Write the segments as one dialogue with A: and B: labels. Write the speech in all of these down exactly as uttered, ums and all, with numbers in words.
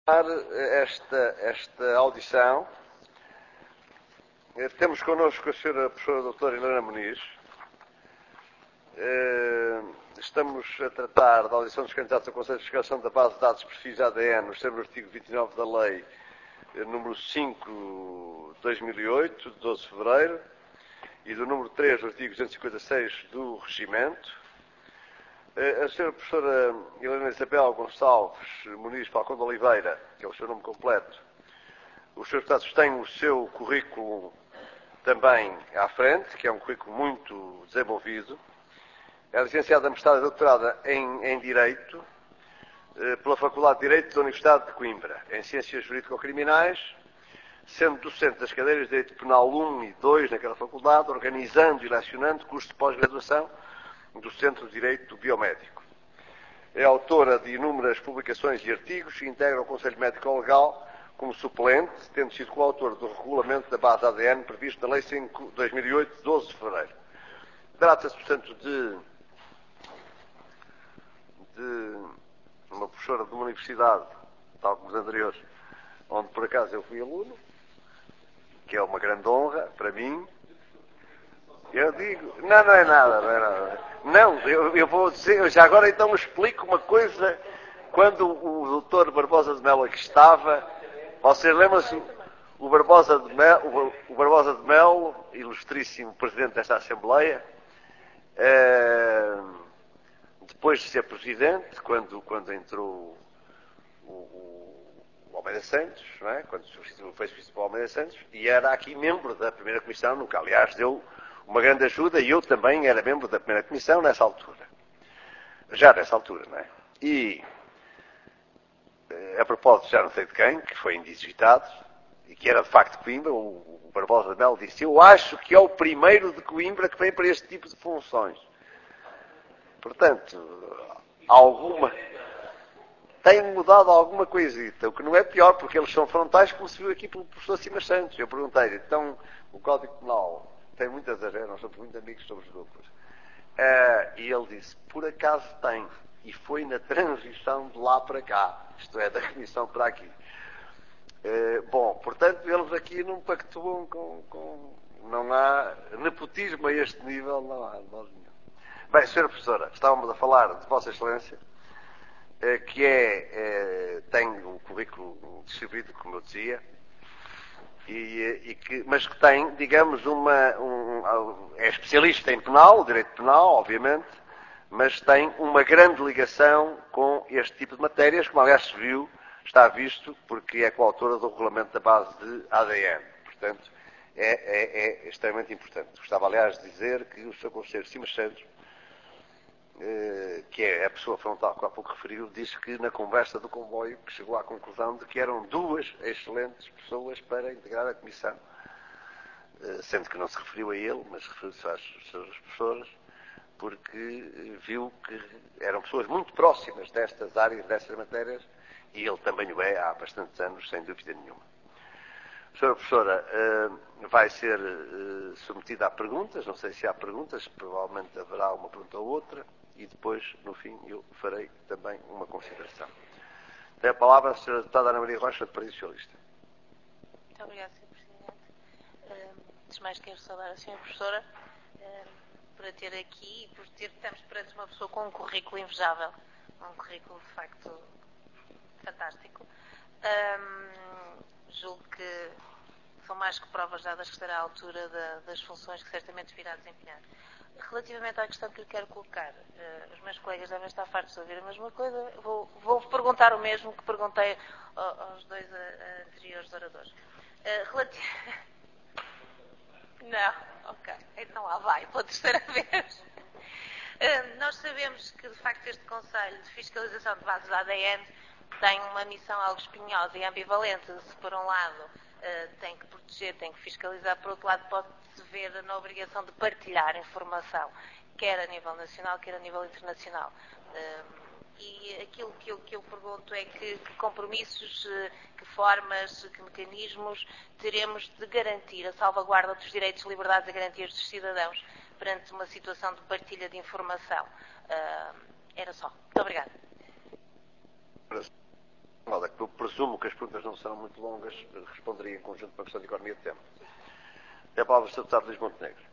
A: Esta, esta audição, temos connosco a senhora professora doutora Helena Muniz. Estamos a tratar da audição dos candidatos ao Conselho de Fiscalização da Base de Dados Perfis A D N, no termo do artigo vinte e nove da Lei número cinco de dois mil e oito, de doze de fevereiro, e do número três do artigo duzentos e cinquenta e seis do Regimento. A senhora professora Helena Isabel Gonçalves Muniz Falcão de Oliveira, que é o seu nome completo, os senhores deputados têm o seu currículo também à frente, que é um currículo muito desenvolvido. É licenciada, mestrada e doutorada em, em Direito pela Faculdade de Direito da Universidade de Coimbra, em Ciências Jurídico-Criminais, sendo docente das cadeiras de Direito Penal um e dois naquela faculdade, organizando e lecionando cursos de pós-graduação do Centro de Direito Biomédico. É autora de inúmeras publicações e artigos e integra o Conselho Médico-Legal como suplente, tendo sido coautor do regulamento da base A D N previsto na Lei cinco de dois mil e oito, de doze de fevereiro. Trata-se, portanto, de, de uma professora de uma universidade, tal como os anteriores, onde por acaso eu fui aluno, que é uma grande honra para mim. Eu digo, não, não é nada, não é nada. Não, eu, eu vou dizer, eu já agora então explico uma coisa. Quando o doutor Barbosa de Melo aqui estava, vocês lembram-se, o Barbosa de Melo, o Barbosa de Melo, ilustríssimo presidente desta Assembleia, eh, depois de ser presidente, quando, quando entrou o, o, o Almeida Santos, não é? Quando substituiu, foi substituído o Almeida Santos, e era aqui membro da primeira comissão, nunca, aliás, deu uma grande ajuda, e eu também era membro da primeira comissão nessa altura. Já nessa altura, não é? E, a propósito, já não sei de quem, que foi indicitado, e que era de facto de Coimbra, o Barbosa de Melo disse: eu acho que é o primeiro de Coimbra que vem para este tipo de funções. Portanto, alguma... tem mudado alguma coisita, o que não é pior, porque eles são frontais, como se viu aqui pelo professor Simas Santos. Eu perguntei-lhe, então, o Código Penal tem muitas a ver, nós somos muito amigos, somos duplos. Uh, e ele disse, por acaso tem, e foi na transição de lá para cá, isto é, da comissão para aqui. Uh, bom, portanto, eles aqui não pactuam com, com... não há nepotismo a este nível, não há de modo nenhum. Bem, senhora professora, estávamos a falar de Vossa Excelência, uh, que é, uh, tem um currículo distribuído, como eu dizia, E, e que, mas que tem, digamos, uma, um, é especialista em penal, direito penal, obviamente, mas tem uma grande ligação com este tipo de matérias, como aliás se viu, está visto, porque é coautora do regulamento da base de A D N. Portanto, é, é, é extremamente importante. Gostava, aliás, de dizer que o senhor Conselheiro Simas Santos, que é a pessoa frontal que há pouco referiu, disse que na conversa do comboio que chegou à conclusão de que eram duas excelentes pessoas para integrar a comissão, sendo que não se referiu a ele, mas referiu-se às suas professoras, porque viu que eram pessoas muito próximas destas áreas, destas matérias, e ele também o é há bastantes anos, sem dúvida nenhuma. A senhora professora vai ser submetida a perguntas, não sei se há perguntas, provavelmente haverá uma pergunta ou outra, e depois, no fim, eu farei também uma consideração. Tem a palavra a senhora deputada Ana Maria Rocha, do Partido Socialista.
B: Muito obrigada, senhor Presidente. Antes de mais, quero saudar a senhora professora por a ter aqui e por ter, estamos perante uma pessoa com um currículo invejável, um currículo, de facto, fantástico. Um, julgo que são mais que provas dadas que estará à altura da, das funções que certamente virá a desempenhar. Relativamente à questão que lhe quero colocar, uh, os meus colegas devem estar fartos de ouvir a mesma coisa, vou, vou perguntar o mesmo que perguntei aos dois uh, anteriores oradores. Uh, relati... Não, ok, então lá vai, pela terceira vez. Uh, nós sabemos que, de facto, este Conselho de Fiscalização de Bases A D N tem uma missão algo espinhosa e ambivalente. Se, por um lado, uh, tem que proteger, tem que fiscalizar, por outro lado, pode-se ver na obrigação de partilhar informação, quer a nível nacional, quer a nível internacional. Uh, e aquilo que eu, que eu pergunto é que, que compromissos, que formas, que mecanismos teremos de garantir a salvaguarda dos direitos, liberdades e garantias dos cidadãos perante uma situação de partilha de informação. Uh, era só. Muito obrigada.
A: Olha, eu presumo que as perguntas não serão muito longas, responderia em conjunto para a questão de economia de tempo. É a palavra do senhor Deputado Luís Montenegro.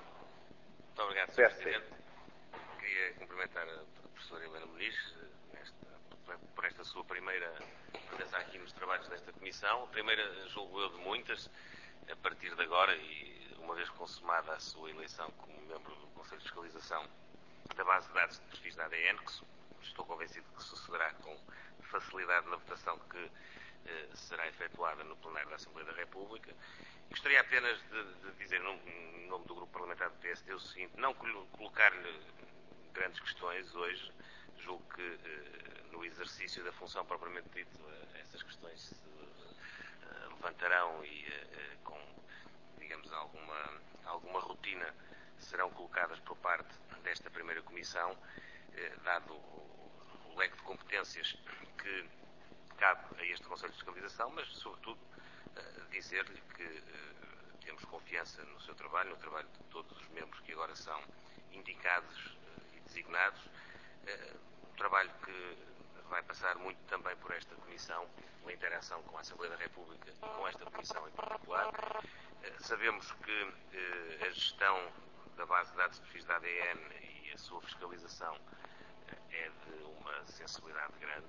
C: Muito obrigado, senhor Presidente. Queria cumprimentar a professora Helena Muniz nesta, por esta sua primeira presença aqui nos trabalhos desta comissão. A primeira, julgo eu, de muitas, a partir de agora, e uma vez consumada a sua eleição como membro do Conselho de Fiscalização da base de dados de perfis da A D N, que estou convencido que sucederá com facilidade na votação que eh, será efetuada no plenário da Assembleia da República. Gostaria apenas de, de dizer, em nome do Grupo Parlamentar do P S D, o seguinte: não colocar-lhe grandes questões hoje. Julgo que eh, no exercício da função propriamente dito, eh, essas questões se eh, levantarão e eh, com, digamos, alguma, alguma rotina serão colocadas por parte desta primeira comissão, eh, dado o, o leque de competências que cabe a este Conselho de Fiscalização, mas, sobretudo, uh, dizer-lhe que uh, temos confiança no seu trabalho, no trabalho de todos os membros que agora são indicados uh, e designados. Uh, um trabalho que vai passar muito também por esta Comissão, pela interação com a Assembleia da República e com esta Comissão em particular. Uh, sabemos que uh, a gestão da base de dados de perfis da A D N e a sua fiscalização uh, é de uma sensibilidade grande,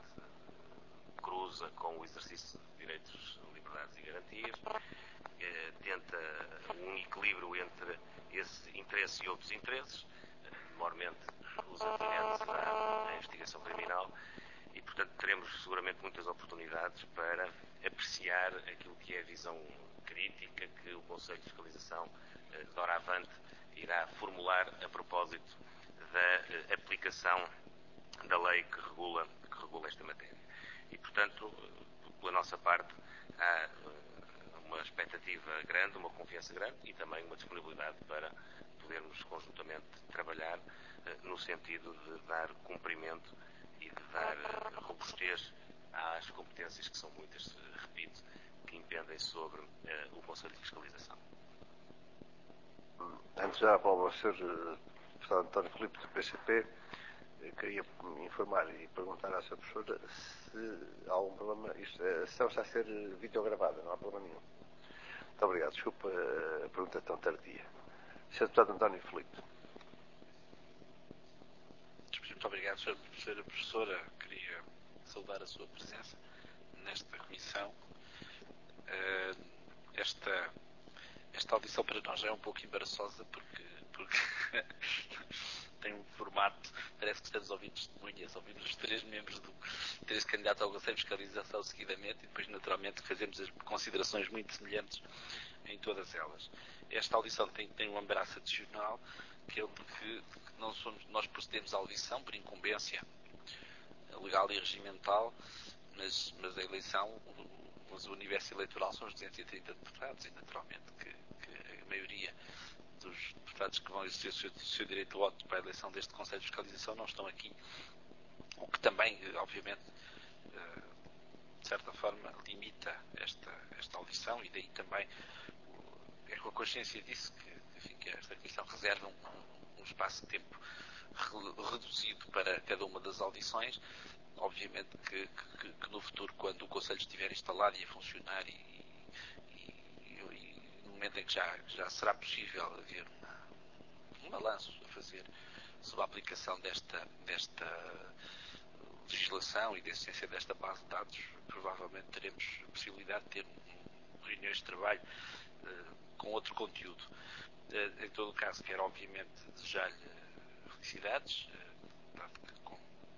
C: cruza com o exercício de direitos, liberdades e garantias, eh, tenta um equilíbrio entre esse interesse e outros interesses, eh, normalmente os atinentes à, à investigação criminal, e, portanto, teremos seguramente muitas oportunidades para apreciar aquilo que é a visão crítica que o Conselho de Fiscalização, eh, de doravante, irá formular a propósito da eh, aplicação da lei que regula, que regula esta matéria. E, portanto, pela nossa parte, há uma expectativa grande, uma confiança grande e também uma disponibilidade para podermos conjuntamente trabalhar no sentido de dar cumprimento e de dar robustez às competências, que são muitas, repito, que impendem sobre o Conselho de Fiscalização.
A: Antes de dar a palavra ao senhor Deputado António Filipe, do P C P, eu queria informar e perguntar à sua professora se há algum problema. Isto, a sessão está a ser videogravada, não há problema nenhum. Muito obrigado. Desculpa a pergunta tão tardia. senhor Deputado António Filipe.
D: Muito obrigado, senhora Professora. Queria saudar a sua presença nesta comissão. Esta, esta audição para nós é um pouco embaraçosa porque, porque tem um formato, parece que estamos a ouvir testemunhas, ouvimos os três membros do três candidatos ao Conselho de Fiscalização seguidamente e depois naturalmente fazemos as considerações muito semelhantes em todas elas. Esta audição tem, tem um embaraço adicional, que é o de que, de que não somos, nós procedemos à audição por incumbência legal e regimental, mas, mas a eleição, o, mas o universo eleitoral são os duzentos e trinta deputados e naturalmente que, que a maioria dos deputados que vão exercer o seu, o seu direito de voto para a eleição deste Conselho de Fiscalização não estão aqui, o que também, obviamente, de certa forma, limita esta, esta audição e daí também é com a consciência disso que, enfim, que esta Comissão reserva um, um espaço de tempo reduzido para cada uma das audições. Obviamente que, que, que no futuro, quando o Conselho estiver instalado e a funcionar e, e, e no momento em que já, já será possível haver uma, um balanço a fazer sobre a aplicação desta, desta legislação e da existência desta base de dados, provavelmente teremos a possibilidade de ter um, reuniões de trabalho uh, com outro conteúdo. Uh, em todo o caso, quero obviamente desejar-lhe felicidades, uh, dado que com,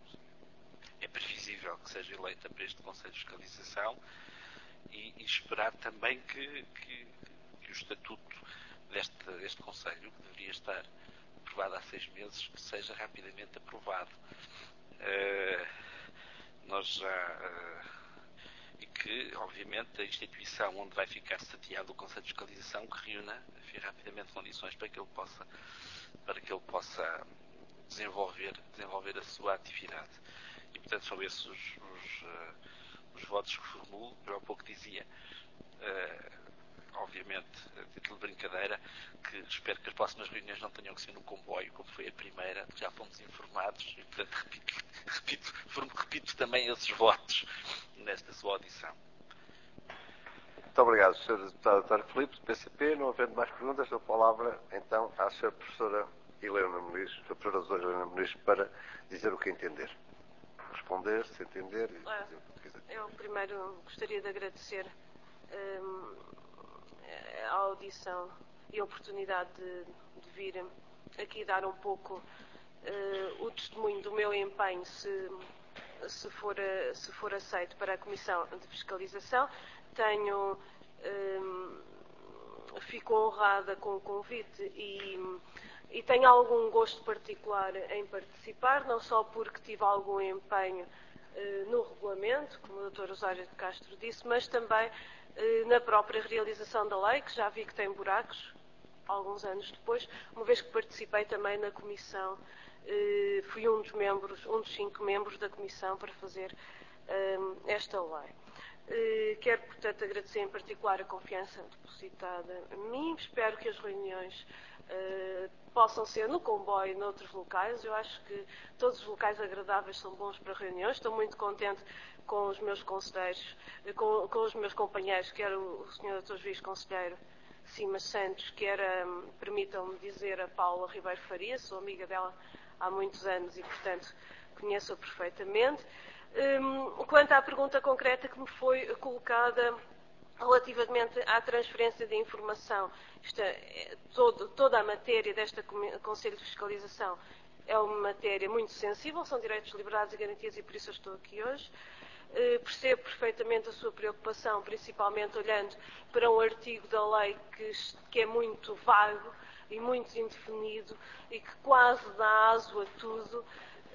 D: é previsível que seja eleita para este Conselho de Fiscalização e, e esperar também que, que, que o estatuto deste, deste Conselho, que deveria estar aprovado há seis meses, que seja rapidamente aprovado. Uh, nós já uh, e que, obviamente, a instituição onde vai ficar sediado o Conselho de Fiscalização que reúna enfim, rapidamente condições para que ele possa para que ele possa desenvolver, desenvolver a sua atividade. E, portanto, são esses os, os, uh, os votos que formulo. Eu há pouco dizia uh, obviamente, a título de brincadeira, que espero que as próximas reuniões não tenham que ser no comboio, como foi a primeira, já fomos informados, e portanto repito, repito, repito também esses votos nesta sua audição.
A: Muito obrigado, senhor Deputado António Filipe, do P C P. Não havendo mais perguntas, dou a palavra então à senhora Professora Helena Muniz, a Professora doutora Helena Muniz, para dizer o que entender. Responder, se entender.
E: Ah, eu primeiro gostaria de agradecer hum, a audição e a oportunidade de, de vir aqui dar um pouco uh, o testemunho do meu empenho, se, se, for, se for aceito para a Comissão de Fiscalização. Tenho, hum, fico honrada com o convite e, e tenho algum gosto particular em participar, não só porque tive algum empenho uh, no regulamento, como o doutor Osório de Castro disse, mas também uh, na própria realização da lei, que já vi que tem buracos, alguns anos depois, uma vez que participei também na comissão, uh, fui um dos membros, um dos cinco membros da comissão para fazer uh, esta lei. Uh, quero, portanto, agradecer em particular a confiança depositada em mim. Espero que as reuniões uh, possam ser no comboio e noutros locais. Eu acho que todos os locais agradáveis são bons para reuniões. Estou muito contente com os meus conselheiros, com, com os meus companheiros, quer o, o senhor doutor Juiz Conselheiro Simas Santos, quer, um, permitam-me dizer, a Paula Ribeiro Faria. Sou amiga dela há muitos anos e, portanto, conheço-a perfeitamente. Um, quanto à pergunta concreta que me foi colocada relativamente à transferência de informação, isto é, todo, toda a matéria deste Conselho de Fiscalização é uma matéria muito sensível, são direitos, liberdades e garantias e por isso eu estou aqui hoje. Uh, percebo perfeitamente a sua preocupação, principalmente olhando para um artigo da lei que, que é muito vago e muito indefinido e que quase dá aso a tudo.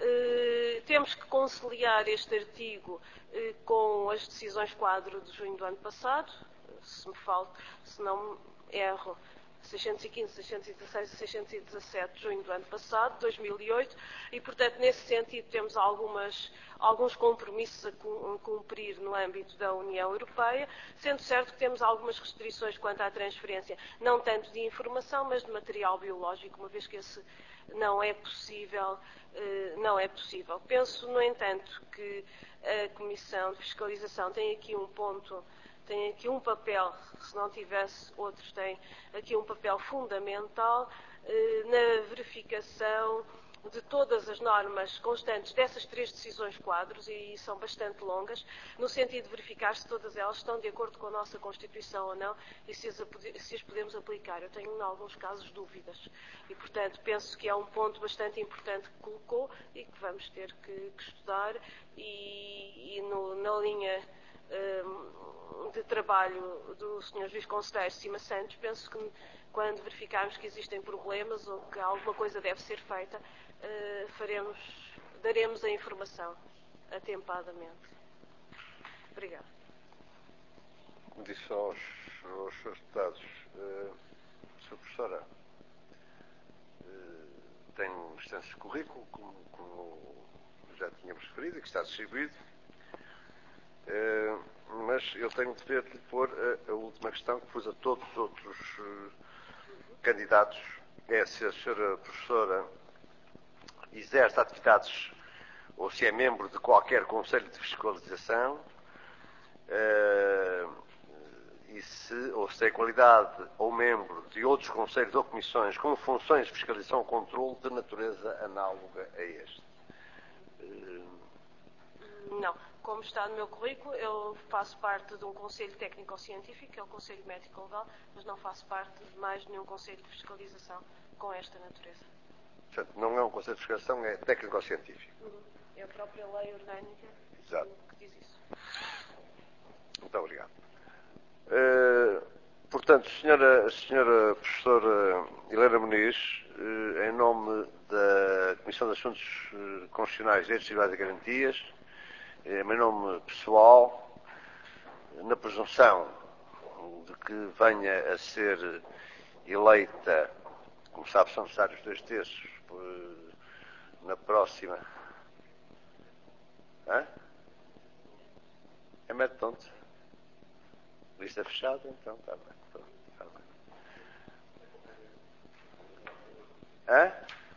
E: Uh, temos que conciliar este artigo uh, com as decisões quadro de junho do ano passado, se me falta, se não erro, seiscentos e quinze, seiscentos e dezasseis e seiscentos e dezassete de junho do ano passado, dois mil e oito, e portanto nesse sentido temos algumas, alguns compromissos a cumprir no âmbito da União Europeia, sendo certo que temos algumas restrições quanto à transferência, não tanto de informação, mas de material biológico, uma vez que esse não é possível, não é possível. Penso, no entanto, que a Comissão de Fiscalização tem aqui um ponto, tem aqui um papel, se não tivesse outros, tem aqui um papel fundamental na verificação de todas as normas constantes dessas três decisões quadros, e são bastante longas, no sentido de verificar se todas elas estão de acordo com a nossa Constituição ou não e se as, se as podemos aplicar. Eu tenho, em alguns casos, dúvidas e, portanto, penso que é um ponto bastante importante que colocou e que vamos ter que, que estudar e, e no, na linha um, de trabalho do senhor Juiz Conselheiro Simas Santos, penso que quando verificarmos que existem problemas ou que alguma coisa deve ser feita, Uh, faremos, daremos a informação atempadamente. Obrigada.
A: Como disse aos, aos seus deputados, uh, senhora Professora, uh, tem um extenso currículo, como, como já tínhamos referido, e que está distribuído, uh, mas eu tenho de ver de pôr a, a última questão que pus a todos os outros uh, candidatos, é se a senhora Professora exerce atividades ou se é membro de qualquer Conselho de Fiscalização uh, e se, ou se tem qualidade ou membro de outros conselhos ou comissões com funções de fiscalização ou controle de natureza análoga a este. Uh...
E: Não. Como está no meu currículo, eu faço parte de um Conselho Técnico-Científico, que é o Conselho Médico-Legal, mas não faço parte de mais nenhum Conselho de Fiscalização com esta natureza.
A: Portanto, não é um Conselho de Fiscalização, é técnico-científico.
E: Uhum. É a própria lei orgânica
A: Exato.
E: que diz isso.
A: Muito obrigado. Uh, portanto, senhora, senhora Professora Helena Muniz, uh, em nome da Comissão de Assuntos Constitucionais, Direitos, Liberdades e Garantias, em meu nome pessoal, na presunção de que venha a ser eleita, como sabe, são necessários dois terços na próxima. Hã? É método tonto. Lista fechada, então, está bem. Pronto, está bem. Hã?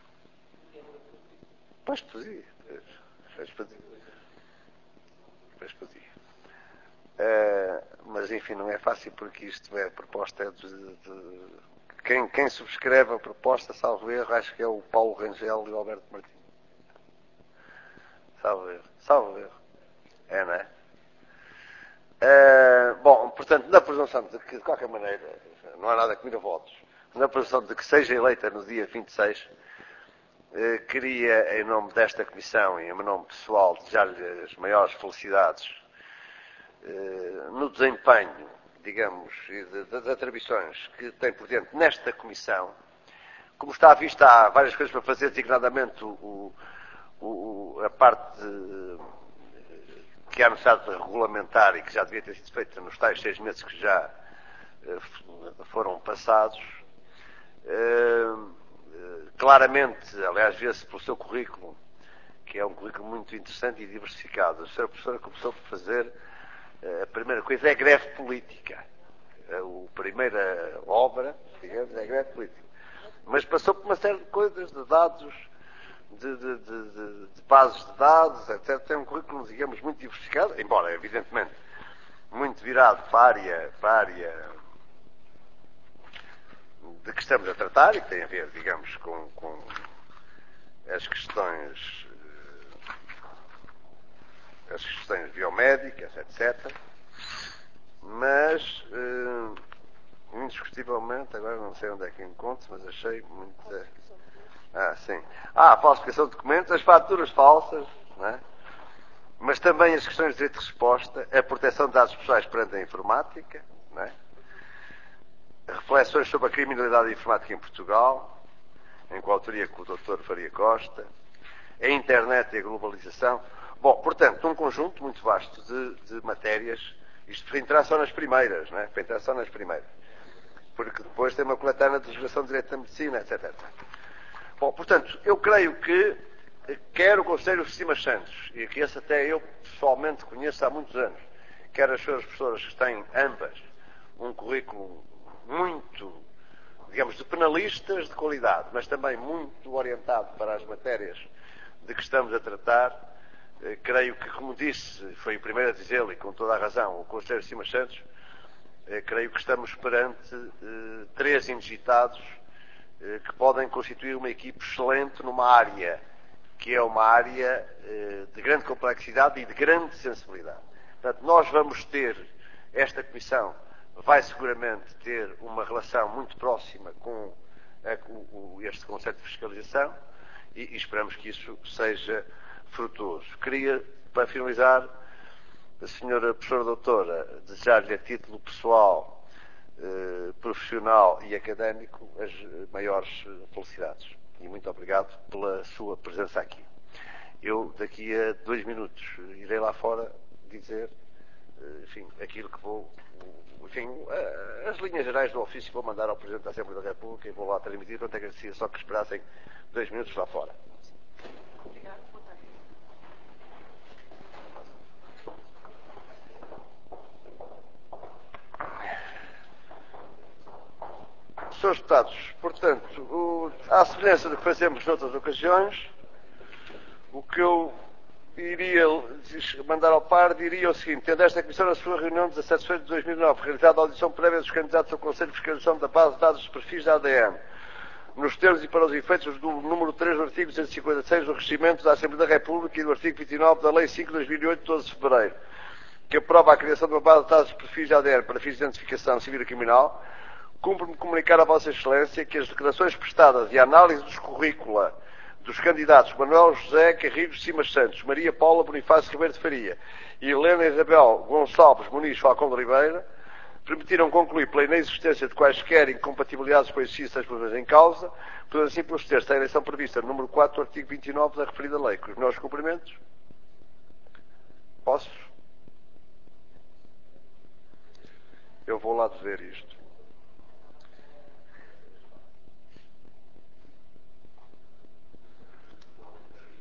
A: Pois podia. Pois podia. Pois podia. Uh, mas, enfim, não é fácil porque isto é a proposta é de... de quem, quem subscreve a proposta, salvo erro, acho que é o Paulo Rangel e o Alberto Martins. Salvo erro. Salvo erro. É, não é? Uh, bom, portanto, na presunção de que, de qualquer maneira, não há nada que mira votos, na presunção de que seja eleita no dia vinte e seis, uh, queria, em nome desta Comissão e em meu nome pessoal, desejar-lhe as maiores felicidades uh, no desempenho, digamos, e de, das atribuições que tem por diante nesta Comissão. Como está à vista, há várias coisas para fazer, designadamente o, o, a parte de, que há necessidade de regulamentar e que já devia ter sido feita nos tais seis meses que já uh, foram passados. Uh, uh, claramente, aliás, vê-se pelo seu currículo, que é um currículo muito interessante e diversificado. A senhora professora começou por fazer, uh, a primeira coisa é a greve política. Uh, a primeira obra, digamos, é a greve política. Mas passou por uma série de coisas, de dados, De, de, de, de bases de dados, etcétera. Tem um currículo, digamos, muito diversificado, embora, evidentemente, muito virado para a área, para a área de que estamos a tratar e que tem a ver, digamos, com, com as questões as questões biomédicas, etcétera. Mas, uh, indiscutivelmente, agora não sei onde é que encontro, mas achei muito... Ah, sim. Ah, a falsificação de documentos, as faturas falsas, não é? Mas também as questões de direito de resposta, a proteção de dados pessoais perante a informática, não é? Reflexões sobre a criminalidade informática em Portugal, em coautoria com o doutor Faria Costa, a internet e a globalização. Bom, portanto, um conjunto muito vasto de, de matérias, isto para entrar só nas primeiras, não é? Para entrar só nas primeiras. Porque depois tem uma coletânea de legislação de direito da medicina, etcétera. Bom, portanto, eu creio que quer o Conselho de Simas Santos, e que esse até eu pessoalmente conheço há muitos anos, quer as suas professoras que têm ambas um currículo muito, digamos, de penalistas de qualidade, mas também muito orientado para as matérias de que estamos a tratar, eh, creio que, como disse, foi o primeiro a dizê-lo e com toda a razão, o Conselho de Simas Santos, eh, creio que estamos perante eh, três indigitados que podem constituir uma equipe excelente numa área que é uma área eh, de grande complexidade e de grande sensibilidade. Portanto, nós vamos ter, esta Comissão vai seguramente ter uma relação muito próxima com a, o, este Conselho de Fiscalização e, e esperamos que isso seja frutuoso. Queria, para finalizar, a senhora professora doutora, desejar-lhe a título pessoal, Uh, profissional e académico as maiores felicidades. E muito obrigado pela sua presença aqui. Eu, daqui a dois minutos, irei lá fora dizer, uh, enfim, aquilo que vou, enfim, uh, as linhas gerais do ofício vou mandar ao Presidente da Assembleia da República e vou lá transmitir, portanto agradecia só que esperassem dois minutos lá fora. senhores Deputados, portanto, o, à semelhança do que fazemos noutras ocasiões, o que eu iria mandar ao par diria o seguinte: tendo esta Comissão na sua reunião de dezassete de fevereiro de dois mil e nove realizado a audição prévia dos candidatos ao Conselho de Fiscalização da base de dados dos perfis da A D N, nos termos e para os efeitos do número três do artigo duzentos e cinquenta e seis do Regimento da Assembleia da República e do artigo vinte e nove da Lei cinco de dois mil e oito, de doze de fevereiro, que aprova a criação de uma base de dados dos perfis da A D N para fins de identificação civil e criminal, cumpre-me comunicar a Vossa Excelência que as declarações prestadas e a análise dos currícula dos candidatos Manuel José Carrilho Simas Santos, Maria Paula Bonifácio Ribeiro de Faria e Helena Isabel Gonçalves Muniz Falcão de Ribeira permitiram concluir pela inexistência de quaisquer incompatibilidades com a existência das problemas em causa, por assim proceder-se à eleição prevista no número quatro do artigo vinte e nove da referida lei. Com os meus cumprimentos. Posso? Eu vou lá dizer isto.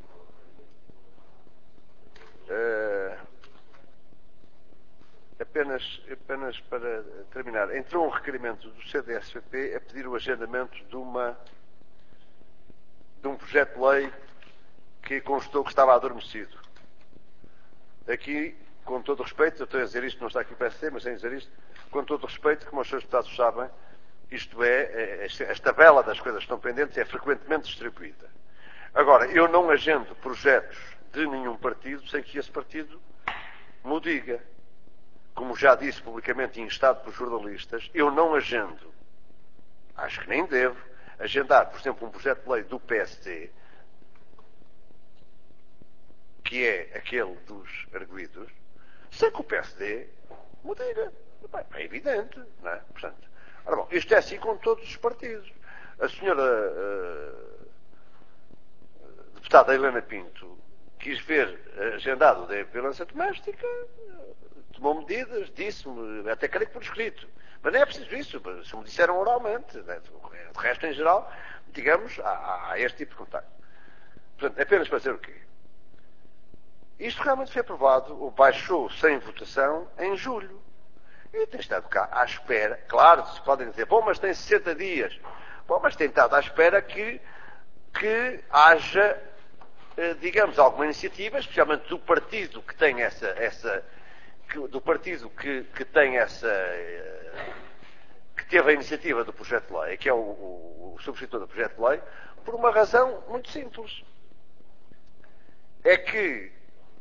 A: Uh, apenas apenas, apenas para terminar. Entrou um requerimento do C D S V P a pedir o agendamento de, uma, de um projeto de lei que constou que estava adormecido. Aqui, com todo o respeito, eu estou a dizer isto, não está aqui o P S D, mas sem dizer isto, com todo o respeito, como os seus deputados sabem, isto é, a tabela das coisas que estão pendentes é frequentemente distribuída. Agora, eu não agendo projetos de nenhum partido sem que esse partido me o diga. Como já disse publicamente e instado por jornalistas, eu não agendo, acho que nem devo, agendar, por exemplo, um projeto de lei do P S D, que é aquele dos arguidos, sem que o P S D me diga. Bem, é evidente, não é? Portanto, ora bom, isto é assim com todos os partidos. A senhora uh, deputada Helena Pinto quis ver agendado da violência doméstica, tomou medidas, disse-me, até creio que por escrito. Mas não é preciso isso, se me disseram oralmente. Né? De resto, em geral, digamos, há, há este tipo de contacto. Portanto, é apenas para dizer o quê? Isto realmente foi aprovado, ou baixou sem votação, em julho. E tem estado cá à espera. Claro, se podem dizer, bom, mas tem sessenta dias. Bom, mas tem estado à espera que, que haja, digamos, alguma iniciativa, especialmente do partido que tem essa, essa que, do partido que, que tem essa, que teve a iniciativa do projeto de lei, que é o, o, o subscritor do projeto de lei, por uma razão muito simples. É que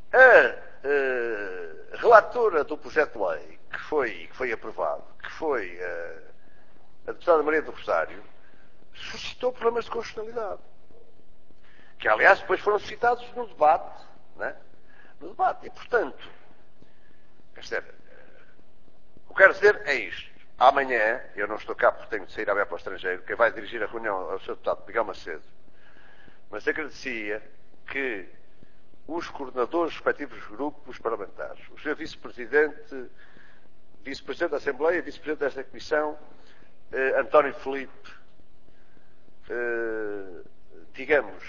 A: a, a relatora do projeto de lei, que foi, que foi aprovado, que foi a, a deputada Maria do Rosário, suscitou problemas de constitucionalidade. Que, aliás, depois foram citados no debate, né? No debate. E, portanto, quer dizer, o que quero dizer é isto. Amanhã, eu não estou cá porque tenho de sair a ver para o estrangeiro, quem vai dirigir a reunião é o senhor deputado Miguel Macedo, mas agradecia que os coordenadores dos respectivos grupos parlamentares, o senhor vice-presidente, vice-presidente da Assembleia, vice-presidente desta Comissão, eh, António Filipe, eh, digamos,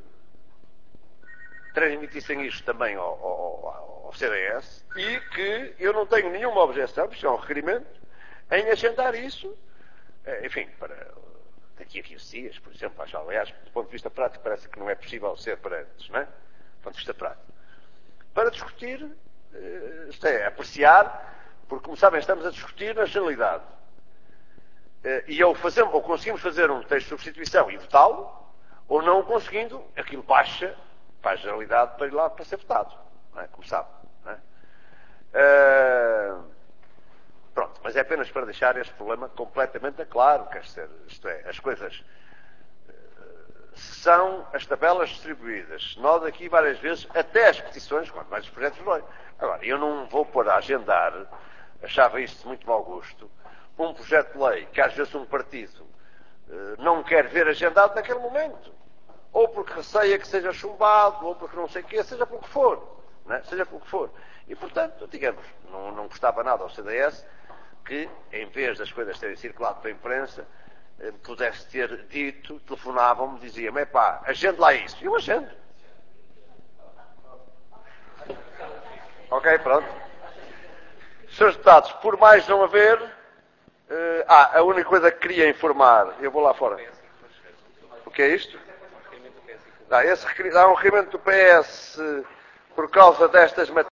A: transmitissem isto também ao, ao, ao C D S e que eu não tenho nenhuma objeção, isto é um requerimento, em agendar isso, enfim, para daqui a quinze dias, por exemplo, acho, aliás, do ponto de vista prático, parece que não é possível ser para antes, não é? Do ponto de vista prático. Para discutir, isto é, apreciar, porque, como sabem, estamos a discutir na generalidade. E ou, fazemos, ou conseguimos fazer um texto de substituição e votá-lo, ou não conseguindo, aquilo baixa para a generalidade para ir lá para ser votado, não é? Como sabe. Não é? Uh, pronto, mas é apenas para deixar este problema completamente claro, quer dizer, isto é, as coisas uh, são as tabelas distribuídas, nós aqui várias vezes, até as petições, quanto mais os projetos de lei. Agora, eu não vou pôr a agendar, achava isto de muito mau gosto, um projeto de lei que às vezes um partido uh, não quer ver agendado naquele momento. Ou porque receia que seja chumbado, ou porque não sei o quê, seja pelo que for. Né? Seja pelo que for. E, portanto, digamos, não, não custava nada ao C D S que, em vez das coisas terem circulado para a imprensa, eh, pudesse ter dito, telefonavam-me, diziam-me, epá, agende lá isso. E eu agendo. Ok, pronto. senhores deputados, por mais não haver... Eh, ah, a única coisa que queria informar, eu vou lá fora. O que é isto? Há, esse, há um requerimento do P S por causa destas matérias.